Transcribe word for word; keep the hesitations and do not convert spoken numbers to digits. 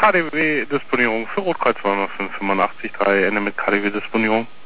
K D W-Disponierung für Rotkreuz zwei fünf fünfundachtzig drei, Ende mit K D W-Disponierung.